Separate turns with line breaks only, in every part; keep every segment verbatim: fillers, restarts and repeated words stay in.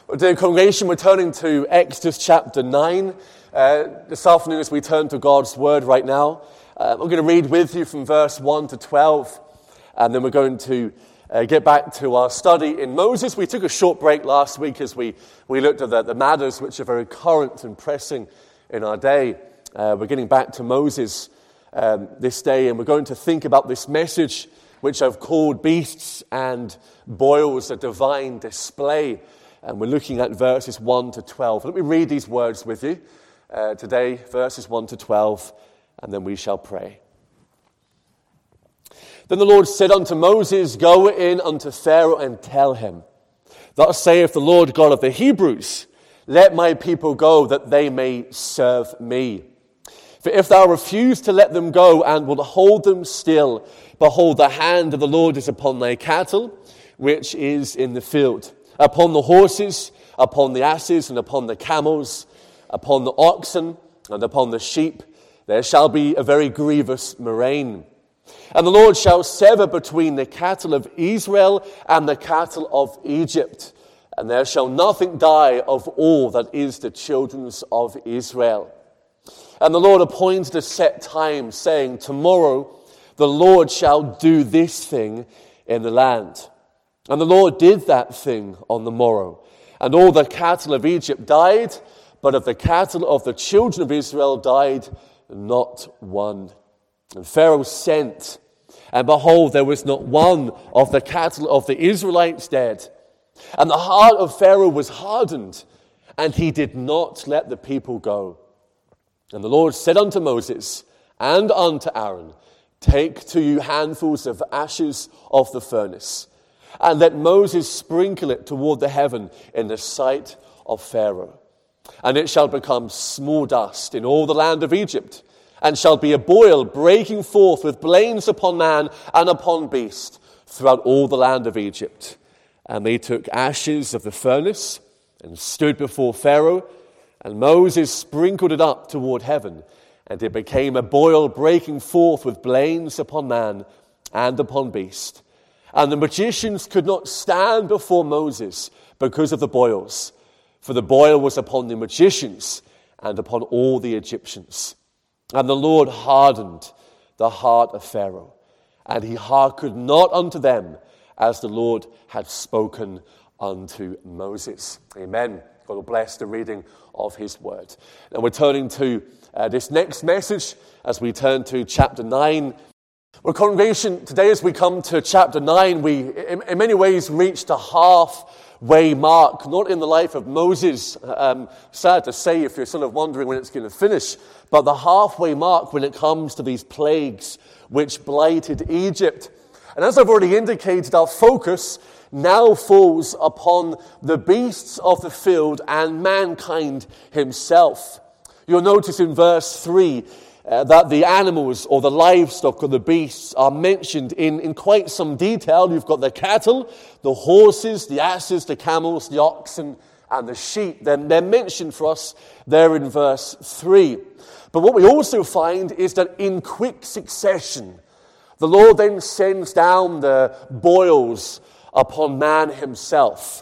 Well, dear congregation, we're turning to Exodus chapter nine. Uh, this afternoon as we turn to God's Word right now, uh, I'm going to read with you from verse one to twelve, and then we're going to uh, get back to our study in Moses. We took a short break last week as we, we looked at the, the matters which are very current and pressing in our day. Uh, we're getting back to Moses um, this day, and we're going to think about this message which I've called Beasts and Boils, a Divine Display. And we're looking at verses one to twelve. Let me read these words with you uh, today, verses one to twelve, and then we shall pray. Then the Lord said unto Moses, Go in unto Pharaoh and tell him, Thus saith the Lord God of the Hebrews, Let my people go, that they may serve me. For if thou refuse to let them go, and wilt hold them still, behold, the hand of the Lord is upon thy cattle, which is in the field, upon the horses, upon the asses, and upon the camels, upon the oxen, and upon the sheep, there shall be a very grievous murrain. And the Lord shall sever between the cattle of Israel and the cattle of Egypt, and there shall nothing die of all that is the children of Israel. And the Lord appointed a set time, saying, Tomorrow the Lord shall do this thing in the land. And the Lord did that thing on the morrow. And all the cattle of Egypt died, but of the cattle of the children of Israel died not one. And Pharaoh sent, and behold, there was not one of the cattle of the Israelites dead. And the heart of Pharaoh was hardened, and he did not let the people go. And the Lord said unto Moses and unto Aaron, Take to you handfuls of ashes of the furnace, and let Moses sprinkle it toward the heaven in the sight of Pharaoh. And it shall become small dust in all the land of Egypt, and shall be a boil breaking forth with blains upon man and upon beast throughout all the land of Egypt. And they took ashes of the furnace and stood before Pharaoh, and Moses sprinkled it up toward heaven, and it became a boil breaking forth with blains upon man and upon beast. And the magicians could not stand before Moses because of the boils, for the boil was upon the magicians and upon all the Egyptians. And the Lord hardened the heart of Pharaoh, and he hearkened not unto them, as the Lord had spoken unto Moses. Amen. God will bless the reading of his word. Now we're turning to uh, this next message as we turn to chapter nine. Well, congregation, today as we come to chapter nine, we in, in many ways reach the halfway mark, not in the life of Moses, um, sad to say if you're sort of wondering when it's going to finish, but the halfway mark when it comes to these plagues which blighted Egypt. And as I've already indicated, our focus now falls upon the beasts of the field and mankind himself. You'll notice in verse three, Uh, that the animals or the livestock or the beasts are mentioned in, in quite some detail. You've got the cattle, the horses, the asses, the camels, the oxen, and the sheep. They're, they're mentioned for us there in verse three. But what we also find is that in quick succession, the Lord then sends down the boils upon man himself.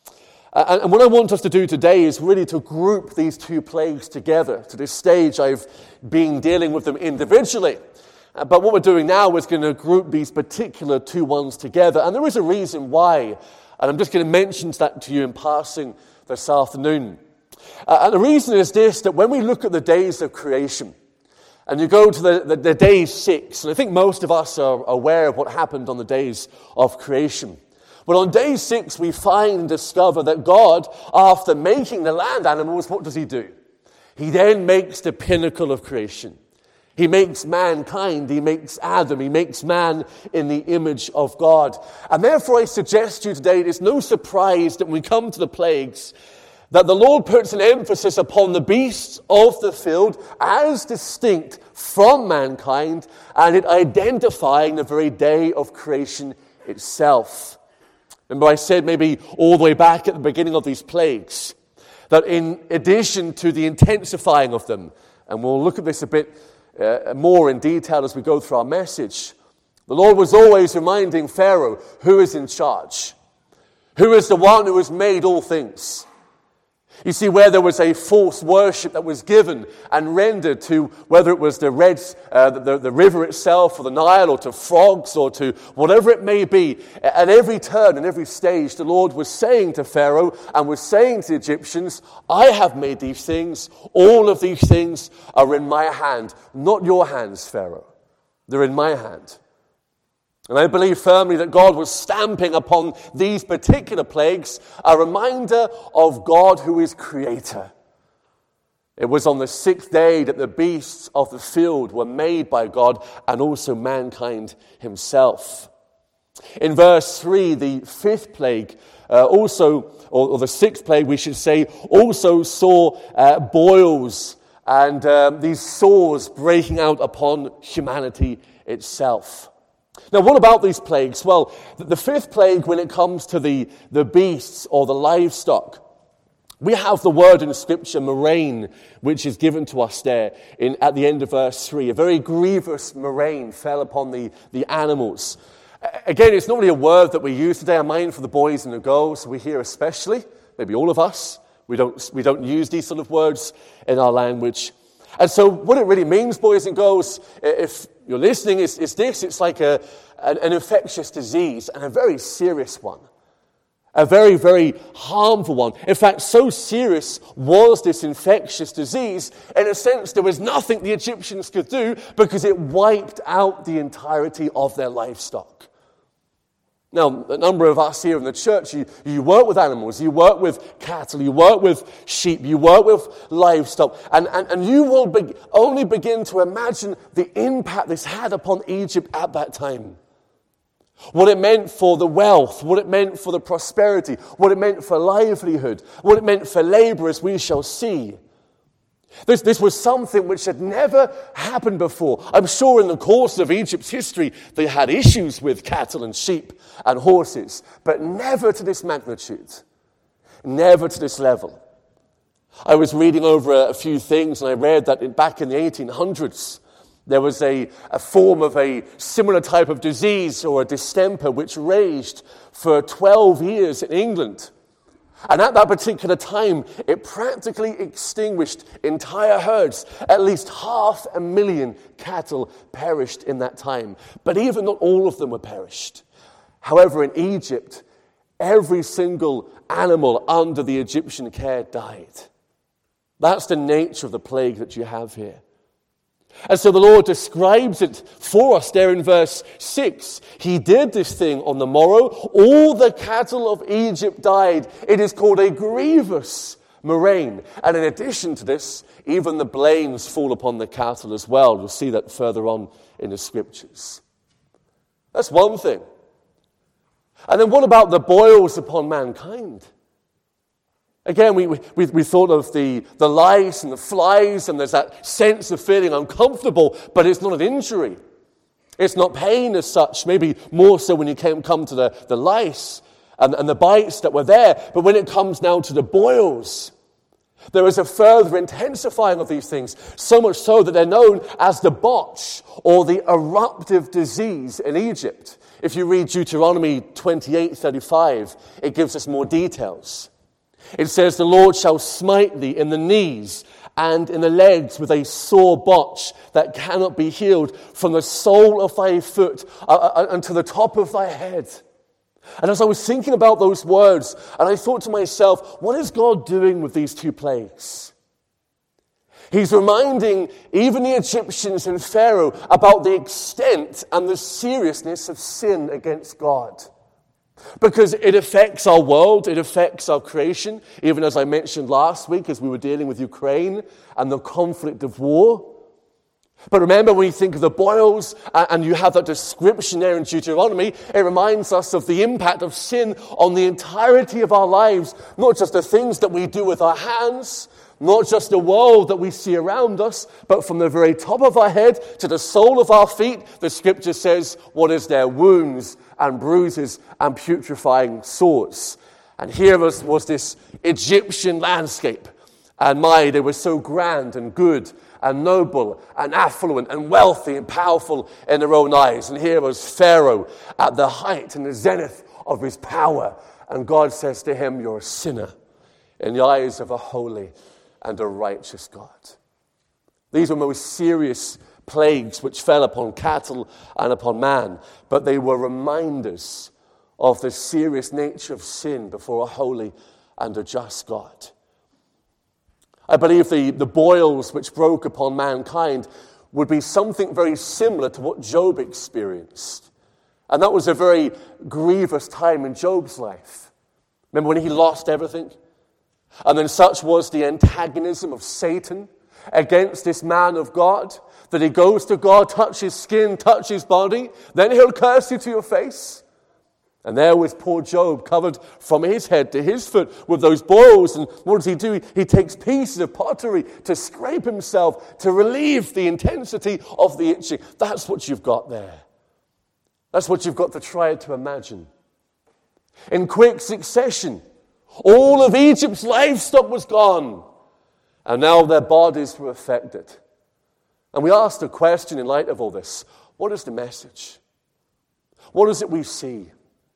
Uh, and what I want us to do today is really to group these two plagues together. To this stage, I've been dealing with them individually. Uh, but what we're doing now is going to group these particular two ones together. And there is a reason why. And I'm just going to mention that to you in passing this afternoon. Uh, and the reason is this, that when we look at the days of creation, and you go to the, the, the day six, and I think most of us are aware of what happened on the days of creation. But on day six, we find and discover that God, after making the land animals, what does he do? He then makes the pinnacle of creation. He makes mankind, he makes Adam, he makes man in the image of God. And therefore I suggest to you today, it is no surprise that when we come to the plagues, that the Lord puts an emphasis upon the beasts of the field as distinct from mankind, and it identifying the very day of creation itself. Remember I said maybe all the way back at the beginning of these plagues, that in addition to the intensifying of them, and we'll look at this a bit uh, more in detail as we go through our message, the Lord was always reminding Pharaoh who is in charge, who is the one who has made all things. You see, where there was a false worship that was given and rendered to, whether it was the red, uh, the, the river itself, or the Nile, or to frogs, or to whatever it may be, at every turn and every stage, the Lord was saying to Pharaoh and was saying to the Egyptians, I have made these things. All of these things are in my hand. Not your hands, Pharaoh. They're in my hand. And I believe firmly that God was stamping upon these particular plagues a reminder of God who is creator. It was on the sixth day that the beasts of the field were made by God, and also mankind himself. In verse three, the fifth plague uh, also, or, or the sixth plague we should say, also saw uh, boils and um, these sores breaking out upon humanity itself. Now, what about these plagues? Well, the fifth plague, when it comes to the, the beasts or the livestock, we have the word in Scripture, murrain, which is given to us there in, at the end of verse three. A very grievous murrain fell upon the, the animals. Again, it's not really a word that we use today. I mind for the boys and the girls, we hear especially, maybe all of us, we don't, we don't use these sort of words in our language. And so what it really means, boys and girls, if you're listening, is, is this. It's like a, an, an infectious disease, and a very serious one. A very, very harmful one. In fact, so serious was this infectious disease, in a sense, there was nothing the Egyptians could do because it wiped out the entirety of their livestock. Now, a number of us here in the church, you, you work with animals, you work with cattle, you work with sheep, you work with livestock, and, and, and you will be, only begin to imagine the impact this had upon Egypt at that time. What it meant for the wealth, what it meant for the prosperity, what it meant for livelihood, what it meant for labor, as we shall see. This, this was something which had never happened before. I'm sure in the course of Egypt's history, they had issues with cattle and sheep and horses, but never to this magnitude, never to this level. I was reading over a, a few things, and I read that in, back in the eighteen hundreds, there was a, a form of a similar type of disease or a distemper which raged for twelve years in England. And at that particular time, it practically extinguished entire herds. At least half a million cattle perished in that time. But even not all of them were perished. However, in Egypt, every single animal under the Egyptian care died. That's the nature of the plague that you have here. And so the Lord describes it for us there in verse six. He did this thing on the morrow. All the cattle of Egypt died. It is called a grievous murrain. And in addition to this, even the blains fall upon the cattle as well. You'll see that further on in the Scriptures. That's one thing. And then what about the boils upon mankind? Again, we, we, we thought of the, the lice and the flies, and there's that sense of feeling uncomfortable, but it's not an injury. It's not pain as such, maybe more so when you came, come to the, the lice and, and the bites that were there. But when it comes now to the boils, there is a further intensifying of these things, so much so that they're known as the botch or the eruptive disease in Egypt. If you read Deuteronomy twenty-eight thirty-five, it gives us more details. It says, the Lord shall smite thee in the knees and in the legs with a sore botch that cannot be healed from the sole of thy foot uh, unto the top of thy head. And as I was thinking about those words, and I thought to myself, what is God doing with these two plagues? He's reminding even the Egyptians and Pharaoh about the extent and the seriousness of sin against God. Because it affects our world, it affects our creation, even as I mentioned last week as we were dealing with Ukraine and the conflict of war. But remember, when you think of the boils, and you have that description there in Deuteronomy, it reminds us of the impact of sin on the entirety of our lives, not just the things that we do with our hands, not just the world that we see around us, but from the very top of our head to the sole of our feet, the Scripture says, what is there? Wounds and bruises and putrefying sores. And here was, was this Egyptian landscape. And my, they were so grand and good and noble and affluent and wealthy and powerful in their own eyes. And here was Pharaoh at the height and the zenith of his power. And God says to him, you're a sinner in the eyes of a holy and a righteous God. These were most serious plagues which fell upon cattle and upon man, but they were reminders of the serious nature of sin before a holy and a just God. I believe the, the boils which broke upon mankind would be something very similar to what Job experienced. And that was a very grievous time in Job's life. Remember when he lost everything? And then such was the antagonism of Satan against this man of God, that he goes to God, touch his skin, touch his body, then he'll curse you to your face. And there was poor Job, covered from his head to his foot with those boils. And what does he do? He takes pieces of pottery to scrape himself, to relieve the intensity of the itching. That's what you've got there. That's what you've got to try to imagine. In quick succession, all of Egypt's livestock was gone, and now their bodies were affected. And we asked a question in light of all this. What is the message? What is it we see?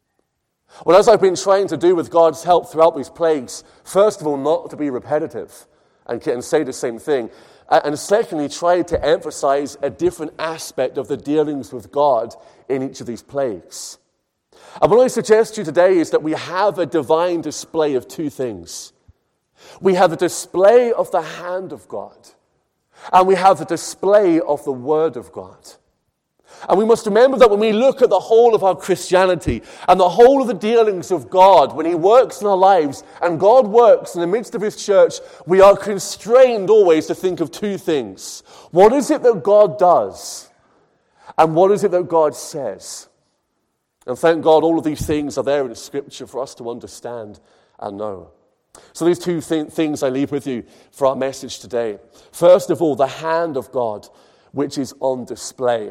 Well, as I've been trying to do with God's help throughout these plagues, first of all, not to be repetitive and, and say the same thing, and secondly, try to emphasize a different aspect of the dealings with God in each of these plagues. And what I suggest to you today is that we have a divine display of two things. We have a display of the hand of God, and we have the display of the Word of God. And we must remember that when we look at the whole of our Christianity and the whole of the dealings of God, when He works in our lives and God works in the midst of His church, we are constrained always to think of two things. What is it that God does? And what is it that God says? And thank God all of these things are there in the Scripture for us to understand and know. So these two th- things I leave with you for our message today. First of all, the hand of God, which is on display.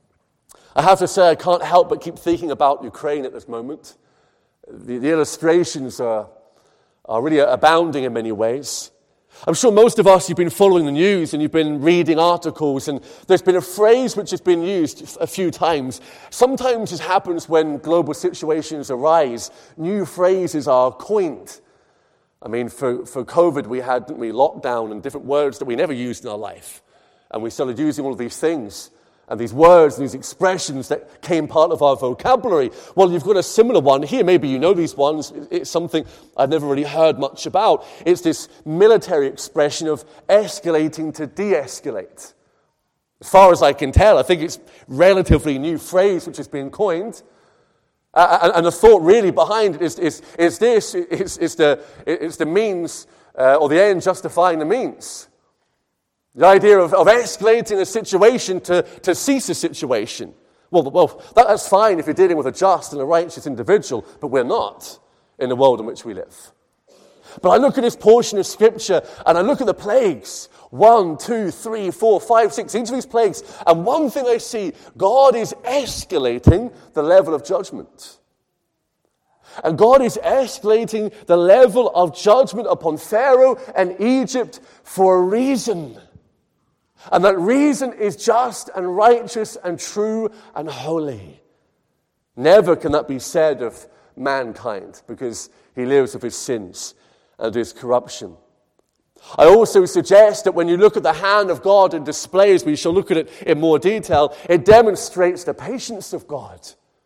I have to say, I can't help but keep thinking about Ukraine at this moment. The, the illustrations are, are really abounding in many ways. I'm sure most of us, you've been following the news and you've been reading articles, and there's been a phrase which has been used a few times. Sometimes it happens when global situations arise. New phrases are coined. I mean, for, for COVID, we had, didn't we, lockdown and different words that we never used in our life. And we started using all of these things. And these words and these expressions that came part of our vocabulary. Well, you've got a similar one here. Maybe you know these ones. It's something I've never really heard much about. It's this military expression of escalating to de-escalate. As far as I can tell, I think it's relatively new phrase which has been coined. Uh, and the thought really behind it is, is, is this. It's, it's, the, it's the means uh, or the end justifying the means. The idea of, of escalating a situation to, to cease a situation. Well, well that, that's fine if you're dealing with a just and a righteous individual, but we're not in the world in which we live. But I look at this portion of Scripture and I look at the plagues. One, two, three, four, five, six, each of these plagues. And one thing I see, God is escalating the level of judgment. And God is escalating the level of judgment upon Pharaoh and Egypt for a reason. And that reason is just and righteous and true and holy. Never can that be said of mankind, because he lives with his sins and his corruption. I also suggest that when you look at the hand of God in display, as we shall look at it in more detail, it demonstrates the patience of God.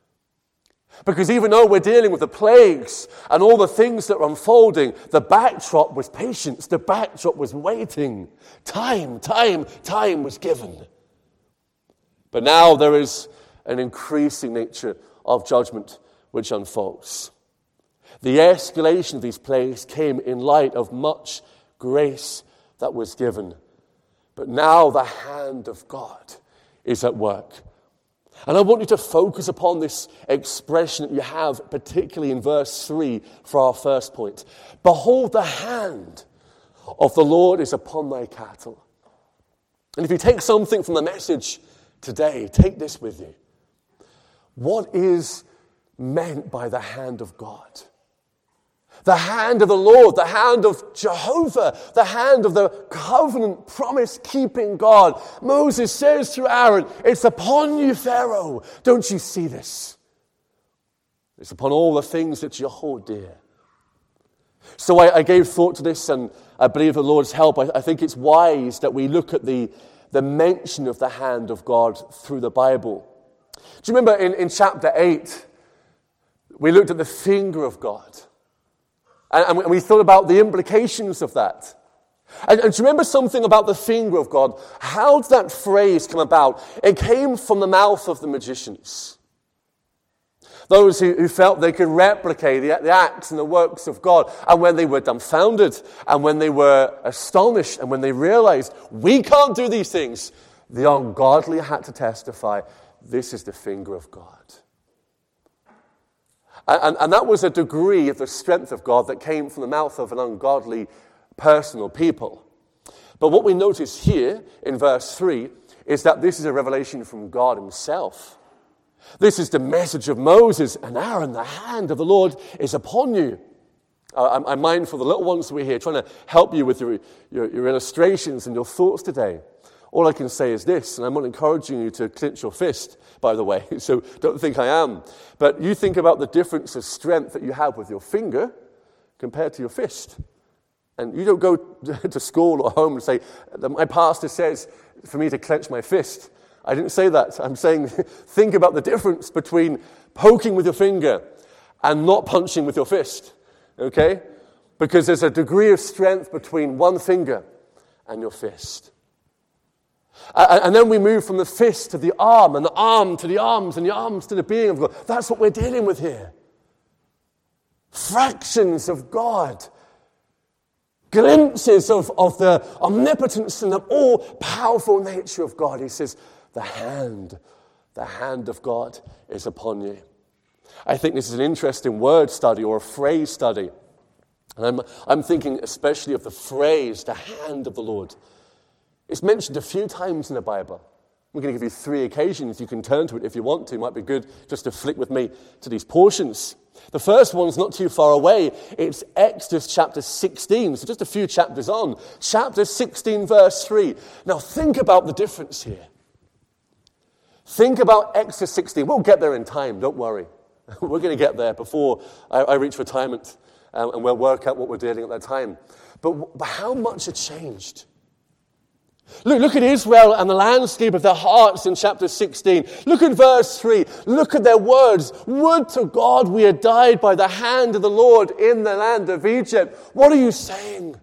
Because even though we're dealing with the plagues and all the things that are unfolding, the backdrop was patience. The backdrop was waiting. Time, time, time was given. But now there is an increasing nature of judgment which unfolds. The escalation of these plagues came in light of much grace that was given. But now the hand of God is at work. And I want you to focus upon this expression that you have, particularly in verse three, for our first point. Behold, the hand of the Lord is upon thy cattle. And if you take something from the message today, take this with you. What is meant by the hand of God? The hand of the Lord, the hand of Jehovah, the hand of the covenant promise-keeping God. Moses says to Aaron, it's upon you, Pharaoh. Don't you see this? It's upon all the things that you hold dear. So I, I gave thought to this, and I believe the Lord's help. I, I think it's wise that we look at the, the mention of the hand of God through the Bible. Do you remember in, in chapter eight, we looked at the finger of God, and, and we thought about the implications of that. And, and do you remember something about the finger of God? How did that phrase come about? It came from the mouth of the magicians. Those who, who felt they could replicate the, the acts and the works of God. And when they were dumbfounded, and when they were astonished, and when they realized, we can't do these things, the ungodly had to testify, this is the finger of God. And, and, and that was a degree of the strength of God that came from the mouth of an ungodly person or people. But what we notice here in verse three is that this is a revelation from God himself. This is the message of Moses and Aaron. The hand of the Lord is upon you. Uh, I'm, I'm mindful of the little ones we're here, trying to help you with your, your, your illustrations and your thoughts today. All I can say is this, and I'm not encouraging you to clench your fist, by the way, so don't think I am. But you think about the difference of strength that you have with your finger compared to your fist. And you don't go to school or home and say, my pastor says for me to clench my fist. I didn't say that. I'm saying think about the difference between poking with your finger and not punching with your fist. Okay? Because there's a degree of strength between one finger and your fist. And then we move from the fist to the arm, and the arm to the arms, and the arms to the being of God. That's what we're dealing with here. Fractions of God. Glimpses of, of the omnipotence and the all-powerful nature of God. He says, the hand, the hand of God is upon you. I think this is an interesting word study or a phrase study. And I'm, I'm thinking especially of the phrase, the hand of the Lord. It's mentioned a few times in the Bible. We're going to give you three occasions. You can turn to it if you want to. It might be good just to flick with me to these portions. The first one's not too far away. It's Exodus chapter sixteen, so just a few chapters on. Chapter sixteen, verse three. Now think about the difference here. Think about Exodus sixteen. We'll get there in time, don't worry. We're going to get there before I, I reach retirement, um, and we'll work out what we're doing at that time. But, but how much had changed? Look, look at Israel and the landscape of their hearts in chapter sixteen. Look at verse three. Look at their words. Would to God we had died by the hand of the Lord in the land of Egypt. What are you saying?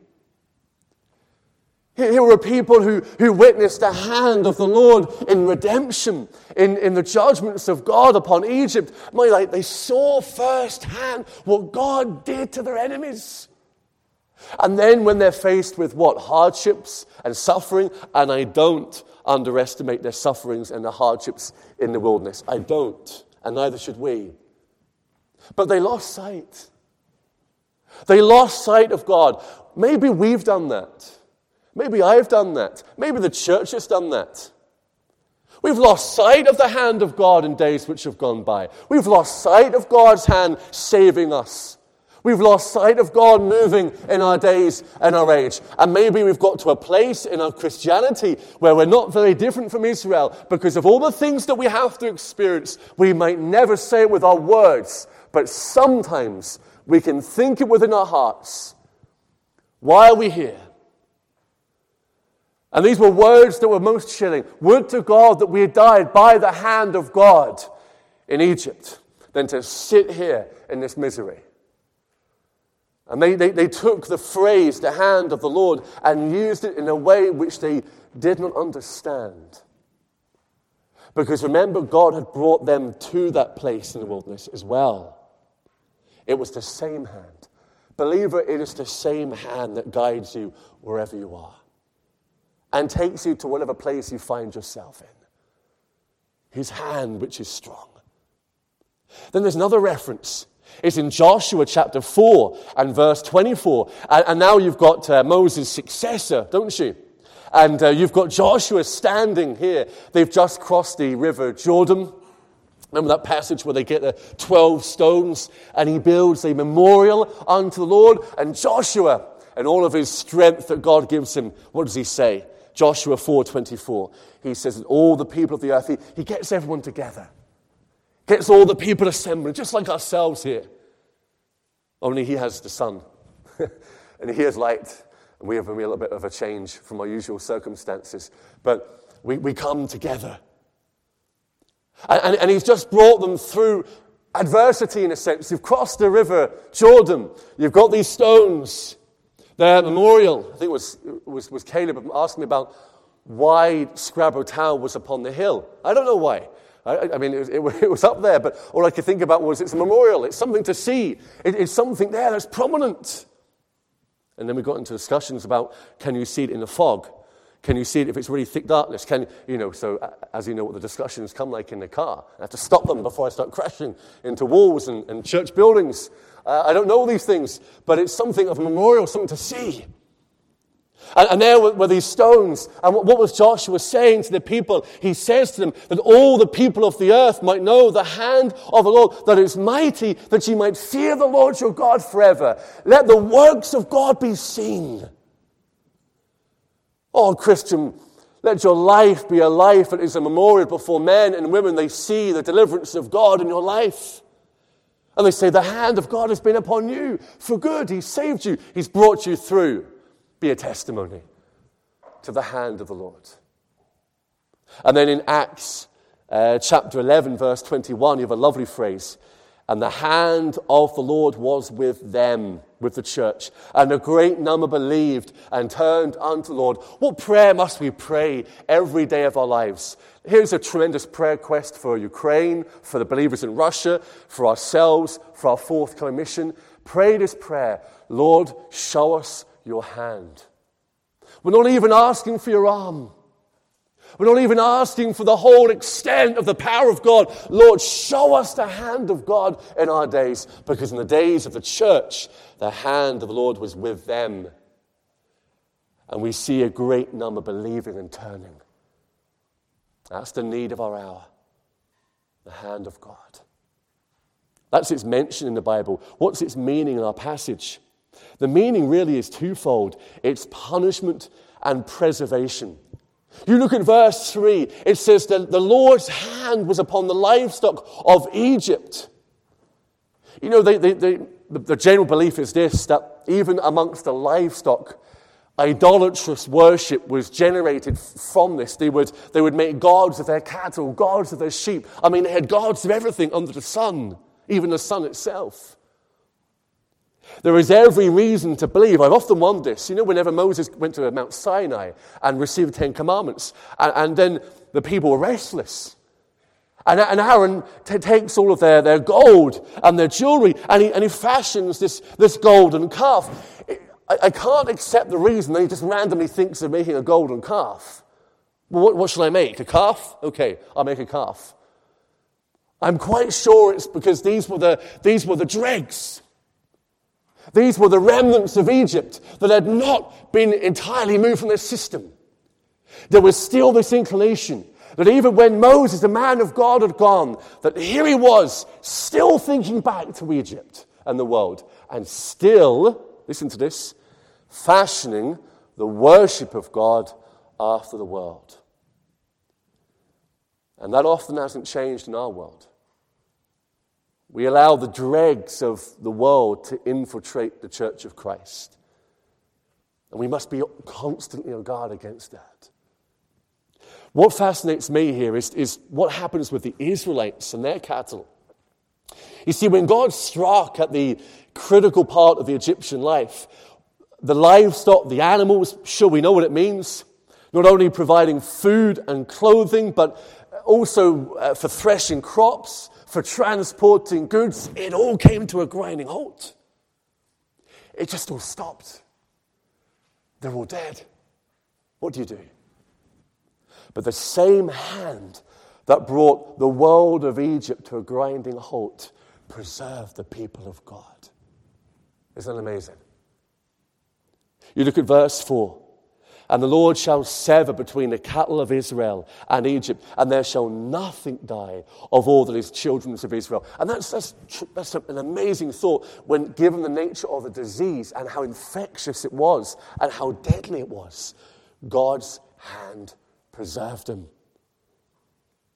Here were people who, who witnessed the hand of the Lord in redemption, in, in the judgments of God upon Egypt. My, like, they saw firsthand what God did to their enemies. And then when they're faced with what? Hardships and suffering. And I don't underestimate their sufferings and the hardships in the wilderness. I don't. And neither should we. But they lost sight. They lost sight of God. Maybe we've done that. Maybe I've done that. Maybe the church has done that. We've lost sight of the hand of God in days which have gone by. We've lost sight of God's hand saving us. We've lost sight of God moving in our days and our age. And maybe we've got to a place in our Christianity where we're not very different from Israel because of all the things that we have to experience. We might never say it with our words, but sometimes we can think it within our hearts. Why are we here? And these were words that were most chilling. Would to God that we had died by the hand of God in Egypt than to sit here in this misery. And they, they, they took the phrase, the hand of the Lord, and used it in a way which they did not understand. Because remember, God had brought them to that place in the wilderness as well. It was the same hand. Believer, it is the same hand that guides you wherever you are. And takes you to whatever place you find yourself in. His hand, which is strong. Then there's another reference. It's in Joshua chapter four and verse twenty-four. And, and now you've got uh, Moses' successor, don't you? And uh, you've got Joshua standing here. They've just crossed the river Jordan. Remember that passage where they get the twelve stones and he builds a memorial unto the Lord? And Joshua, and all of his strength that God gives him, what does he say? Joshua four twenty-four. He says that all the people of the earth, he, he gets everyone together. Gets all the people assembled, just like ourselves here. Only he has the sun. And he is light. And we have a little bit of a change from our usual circumstances. But we, we come together. And, and, and he's just brought them through adversity, in a sense. You've crossed the river Jordan. You've got these stones. Their memorial. I think it was, was, was Caleb asking me about why Scrabo Tower was upon the hill. I don't know why. I, I mean, it was, it, it was up there, but all I could think about was it's a memorial. It's something to see. It, it's something there that's prominent. And then we got into discussions about, can you see it in the fog? Can you see it if it's really thick darkness? Can you know? So as you know, what the discussions come like in the car. I have to stop them before I start crashing into walls and, and church buildings. Uh, I don't know these things, but it's something of a memorial, something to see. And, and there were, were these stones. And what, what was Joshua saying to the people? He says to them that all the people of the earth might know the hand of the Lord, that it is mighty, that ye might fear the Lord your God forever. Let the works of God be seen. Oh, Christian, let your life be a life that is a memorial before men and women. They see the deliverance of God in your life. And they say, the hand of God has been upon you for good. He's saved you. He's brought you through. Be a testimony to the hand of the Lord. And then in Acts uh, chapter eleven, verse twenty-one, you have a lovely phrase. And the hand of the Lord was with them, with the church. And a great number believed and turned unto the Lord. What prayer must we pray every day of our lives? Here's a tremendous prayer quest for Ukraine, for the believers in Russia, for ourselves, for our forthcoming mission. Pray this prayer. Lord, show us your hand. We're not even asking for your arm. We're not even asking for the whole extent of the power of God. Lord, show us the hand of God in our days, because in the days of the church, the hand of the Lord was with them. And we see a great number believing and turning. That's the need of our hour. The hand of God. That's its mention in the Bible. What's its meaning in our passage? The meaning really is twofold. It's punishment and preservation. You look at verse three. It says that the Lord's hand was upon the livestock of Egypt. You know, they, they, they, the, the general belief is this, that even amongst the livestock, idolatrous worship was generated from this. They would, they would make gods of their cattle, gods of their sheep. I mean, they had gods of everything under the sun, even the sun itself. There is every reason to believe. I've often wondered this. You know, whenever Moses went to Mount Sinai and received the Ten Commandments, and, and then the people were restless. And, and Aaron t- takes all of their, their gold and their jewelry, and he, and he fashions this, this golden calf. I, I can't accept the reason that he just randomly thinks of making a golden calf. Well, what, what shall I make? A calf? Okay, I'll make a calf. I'm quite sure it's because these were the, these were the dregs. These were the remnants of Egypt that had not been entirely moved from their system. There was still this inclination that even when Moses, the man of God, had gone, that here he was, still thinking back to Egypt and the world, and still, listen to this, fashioning the worship of God after the world. And that often hasn't changed in our world. We allow the dregs of the world to infiltrate the church of Christ. And we must be constantly on guard against that. What fascinates me here is, is what happens with the Israelites and their cattle. You see, when God struck at the critical part of the Egyptian life, the livestock, the animals, sure, we know what it means. Not only providing food and clothing, but also uh, for threshing crops, for transporting goods, it all came to a grinding halt. It just all stopped. They're all dead. What do you do? But the same hand that brought the world of Egypt to a grinding halt preserved the people of God. Isn't that amazing? You look at verse four. And the Lord shall sever between the cattle of Israel and Egypt, and there shall nothing die of all that is children of Israel. And that's, that's, that's an amazing thought when given the nature of the disease and how infectious it was and how deadly it was. God's hand preserved them.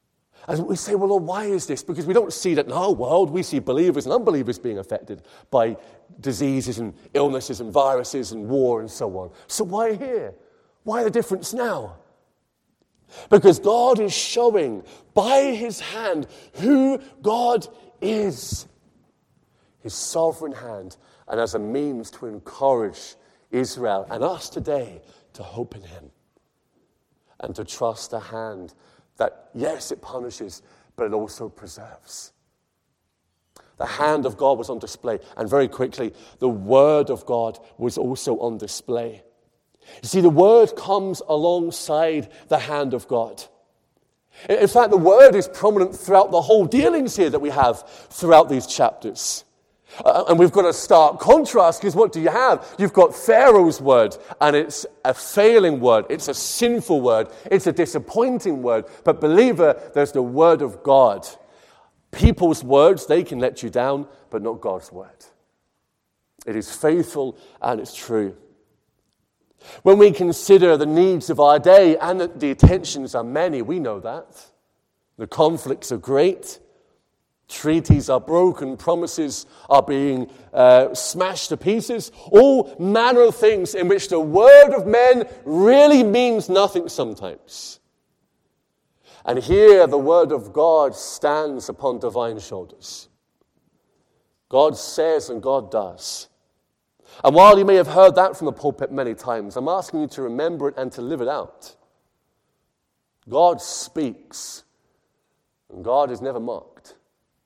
And we say, well, Lord, why is this? Because we don't see that in our world. We see believers and unbelievers being affected by diseases and illnesses and viruses and war and so on. So why here? Why the difference now? Because God is showing by his hand who God is. His sovereign hand, and as a means to encourage Israel and us today to hope in him and to trust a hand that, yes, it punishes, but it also preserves. The hand of God was on display, and very quickly, the word of God was also on display. You see, the word comes alongside the hand of God. In fact, the word is prominent throughout the whole dealings here that we have throughout these chapters. Uh, and we've got a stark contrast, because what do you have? You've got Pharaoh's word, and it's a failing word. It's a sinful word. It's a disappointing word. But believer, there's the word of God. People's words, they can let you down, but not God's word. It is faithful and it's true. When we consider the needs of our day, and that the tensions are many, we know that. The conflicts are great. Treaties are broken, promises are being uh, smashed to pieces, all manner of things in which the word of men really means nothing sometimes. And here the word of God stands upon divine shoulders. God says and God does. And while you may have heard that from the pulpit many times, I'm asking you to remember it and to live it out. God speaks, and God is never mocked.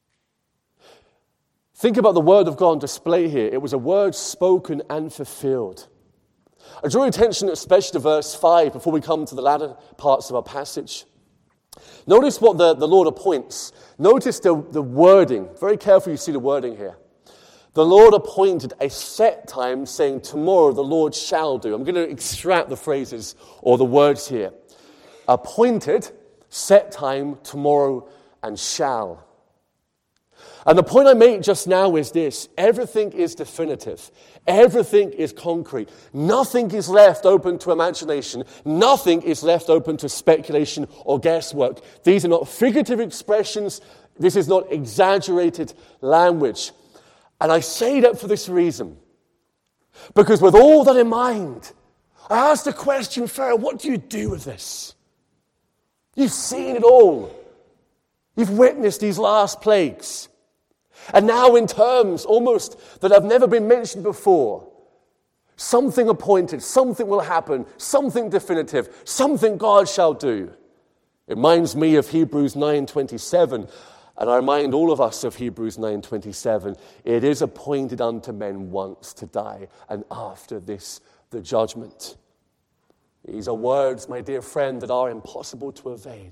Think about the word of God on display here. It was a word spoken and fulfilled. I draw your attention especially to verse five before we come to the latter parts of our passage. Notice what the, the Lord appoints. Notice the, the wording. Very carefully you see the wording here. The Lord appointed a set time, saying, tomorrow the Lord shall do. I'm going to extract the phrases or the words here. Appointed, set time, tomorrow, and shall. And the point I make just now is this. Everything is definitive. Everything is concrete. Nothing is left open to imagination. Nothing is left open to speculation or guesswork. These are not figurative expressions. This is not exaggerated language. And I say that for this reason. Because with all that in mind, I asked the question, Pharaoh, what do you do with this? You've seen it all. You've witnessed these last plagues. And now in terms almost that have never been mentioned before, something appointed, something will happen, something definitive, something God shall do. It reminds me of Hebrews nine twenty-seven, and I remind all of us of Hebrews nine twenty-seven. It is appointed unto men once to die, and after this the judgment. These are words, my dear friend, that are impossible to evade.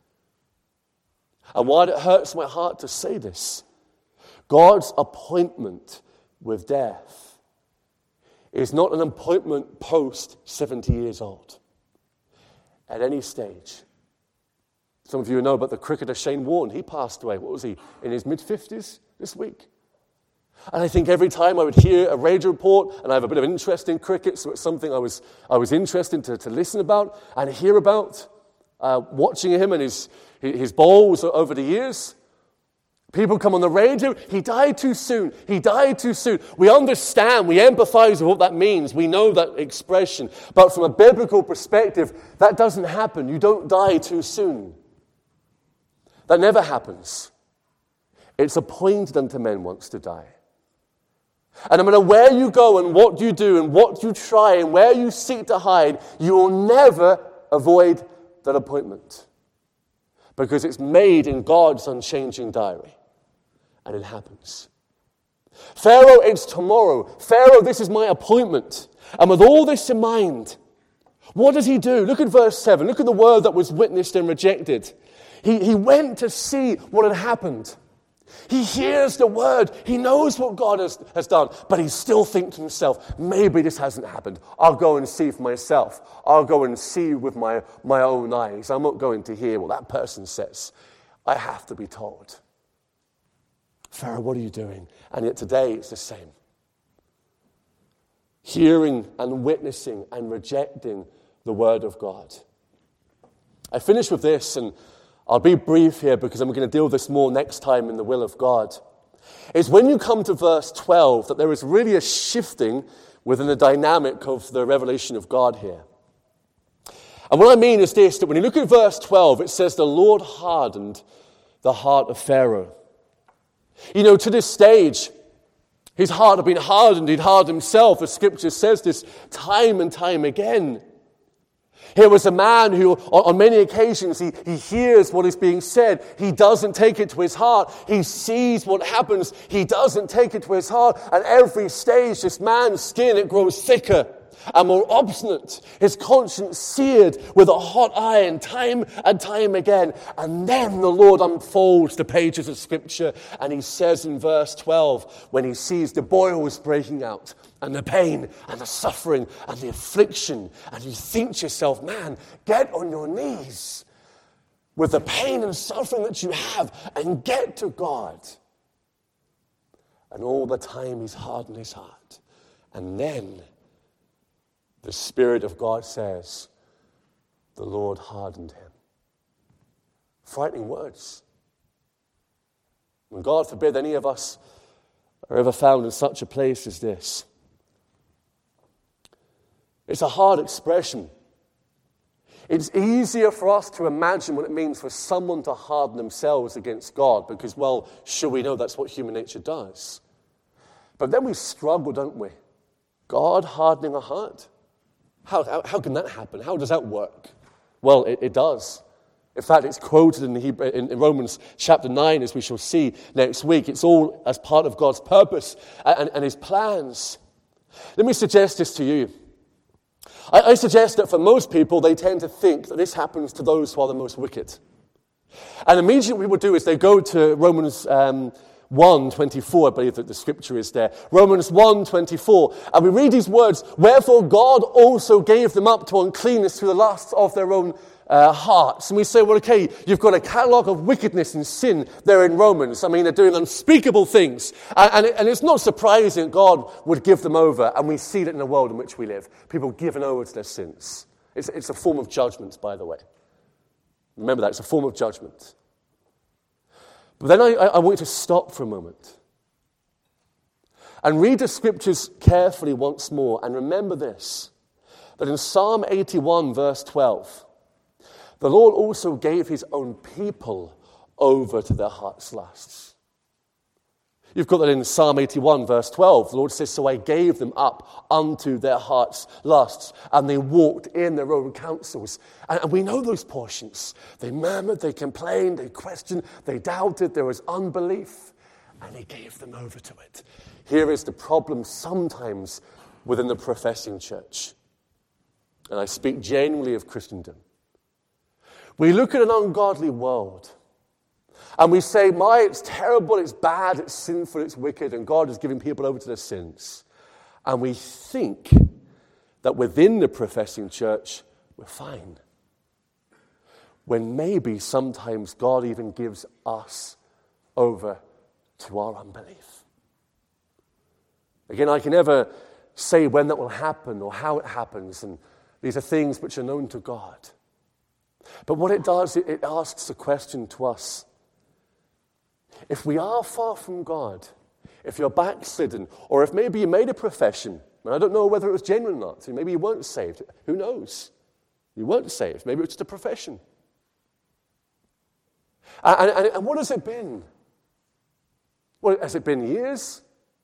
And while it hurts my heart to say this, God's appointment with death is not an appointment post seventy years old. At any stage. Some of you know about the cricketer Shane Warne. He passed away, what was he, in his mid-fifties this week? And I think every time I would hear a radio report, and I have a bit of interest in cricket, so it's something I was I was interested to, to listen about and hear about, uh, watching him and his, his bowls over the years. People come on the radio, he died too soon, he died too soon. We understand, we empathize with what that means, we know that expression. But from a biblical perspective, that doesn't happen. You don't die too soon. That never happens. It's appointed unto men once to die. And no matter where you go and what you do and what you try and where you seek to hide, you will never avoid that appointment. Because it's made in God's unchanging diary. And it happens. Pharaoh, it's tomorrow. Pharaoh, this is my appointment. And with all this in mind, what does he do? Look at verse seven. Look at the word that was witnessed and rejected. He, he went to see what had happened. He hears the word. He knows what God has, has done. But he still thinks to himself, maybe this hasn't happened. I'll go and see for myself. I'll go and see with my, my own eyes. I'm not going to hear what that person says. I have to be told. Pharaoh, what are you doing? And yet today it's the same. Hearing and witnessing and rejecting the word of God. I finish with this, and I'll be brief here because I'm going to deal with this more next time in the will of God. It's when you come to verse twelve that there is really a shifting within the dynamic of the revelation of God here. And what I mean is this, that when you look at verse twelve, it says the Lord hardened the heart of Pharaoh. You know, to this stage, his heart had been hardened. He'd hardened himself. The scripture says this time and time again. Here was a man who, on many occasions, he, he hears what is being said. He doesn't take it to his heart. He sees what happens. He doesn't take it to his heart. And every stage, this man's skin, it grows thicker and more obstinate. His conscience seared with a hot iron time and time again. And then the Lord unfolds the pages of Scripture, and he says in verse twelve, when he sees the boils breaking out, and the pain, and the suffering, and the affliction, and you think to yourself, man, get on your knees with the pain and suffering that you have, and get to God. And all the time he's hardened his heart. And then the Spirit of God says, the Lord hardened him. Frightening words. When God forbid any of us are ever found in such a place as this. It's a hard expression. It's easier for us to imagine what it means for someone to harden themselves against God because, well, sure we know that's what human nature does. But then we struggle, don't we? God hardening a heart. How, how, how can that happen? How does that work? Well, it, it does. In fact, it's quoted in, the Hebrew, in, in Romans chapter nine, as we shall see next week. It's all as part of God's purpose and, and his plans. Let me suggest this to you. I, I suggest that for most people, they tend to think that this happens to those who are the most wicked. And immediately what we would do is they go to Romans um, one twenty-four, I believe that the scripture is there. Romans one twenty-four. And we read these words, wherefore God also gave them up to uncleanness through the lusts of their own uh, hearts. And we say, well, okay, you've got a catalogue of wickedness and sin there in Romans. I mean, they're doing unspeakable things. And, and, it, and it's not surprising God would give them over. And we see that in the world in which we live. People given over to their sins. It's, it's a form of judgment, by the way. Remember that, it's a form of judgment. But then I, I want you to stop for a moment and read the scriptures carefully once more and remember this, that in Psalm eighty-one verse twelve, the Lord also gave his own people over to their heart's lusts. You've got that in Psalm eighty-one verse twelve. The Lord says, so I gave them up unto their heart's lusts, and they walked in their own counsels. And, and we know those portions. They murmured, they complained, they questioned, they doubted, there was unbelief, and he gave them over to it. Here is the problem sometimes within the professing church. And I speak genuinely of Christendom. We look at an ungodly world, and we say, my, it's terrible, it's bad, it's sinful, it's wicked, and God is giving people over to their sins. And we think that within the professing church, we're fine. When maybe sometimes God even gives us over to our unbelief. Again, I can never say when that will happen or how it happens, and these are things which are known to God. But what it does, it, it asks a question to us. If we are far from God, if you're backslidden, or if maybe you made a profession, and I don't know whether it was genuine or not, so maybe you weren't saved, who knows? You weren't saved, maybe it was just a profession. And, and, and what has it been? Well, has it been years?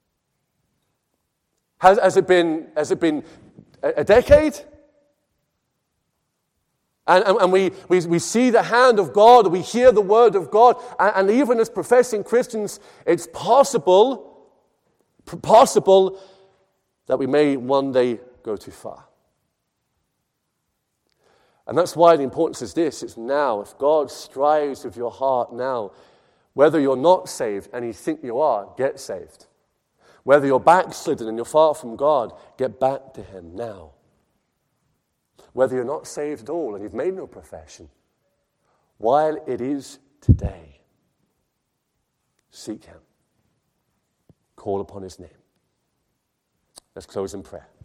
Has, has it been, has it been a, a decade? And, and, and we, we, we see the hand of God, we hear the word of God, and, and even as professing Christians, it's possible, possible that we may one day go too far. And that's why the importance is this, it's now. If God strives with your heart now, whether you're not saved and you think you are, get saved. Whether you're backslidden and you're far from God, get back to him now. Whether you're not saved at all and you've made no profession, while it is today, seek him. Call upon his name. Let's close in prayer.